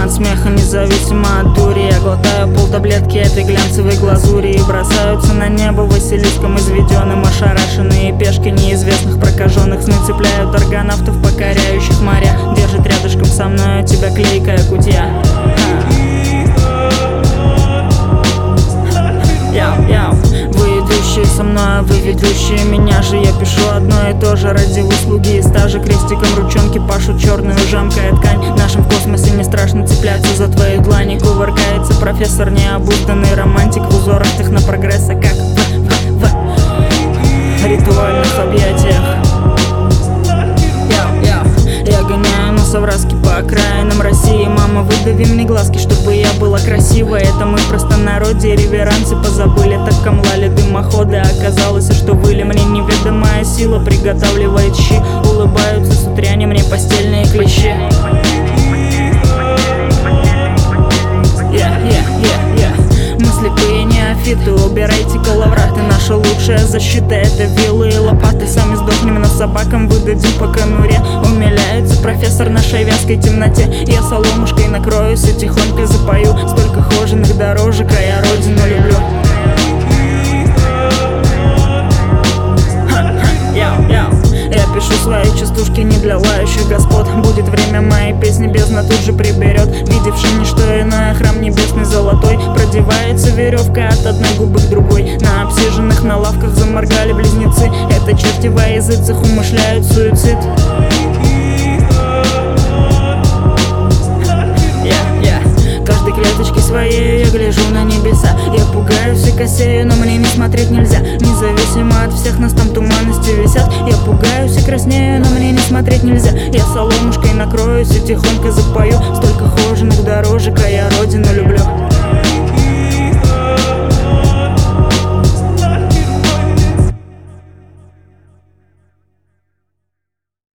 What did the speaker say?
от смеха, независимо от дури. Я глотаю полтаблетки этой глянцевой глазури, и бросаются на небо Василиском изведенным. Ошарашенные пешки неизвестных прокаженных сны цепляют аргонавтов, покоряющих моря. Держит рядышком со мной тебя клейкая кутья. Яу, вы идущие со мной, вы ведущие меня же. Я пишу одно и то же ради выслуги и стажа. Крестиком ручонки пашут черную, жамкая ткань. Нашим в космосе не страшно цепляться за твои длани. Кувыркается профессор, необузданный романтик в узорах технопрогресса, как в ритуальных объятиях. Я гоняю носовраски по окраинам России. Мама, выдави мне глазки, чтобы я была красивой. Это мы в простонародье реверансы позабыли. Так камлали дымоходы, оказалось, что выли. Мне неведомая сила приготавливает щи. Улыбаются с утрянем мне постельные клещи. Мы слепые неофиты, убирайте коловраты. Наша лучшая защита — это вилы и лопаты. Сами сдохнем, но собакам выдадим по конуре. Умиляется профессор нашей вязкой темноте. Я соломушкой накроюсь и тихонько запою. Столько хоженых дорожек, а я родину люблю. Я пишу свои частушки не для лающих господ. Будет время, моей песни бездна тут же приберет. Видевший ничто иное, храм небесный золотой. Продевается веревка от одной губы к другой. На обсиженных на лавках заморгали близнецы. Это черти во языцах умышляют суицид. Каждой клеточке своей я гляжу на небеса. Я пугаюсь и косею, но мне не смотреть нельзя. Независимо от всех нас там туманности висят. Я пугаюсь и краснею, но мне не смотреть нельзя. Я соломушкой накроюсь и тихонько запою. Столько хоженых дорожек, а я родину люблю.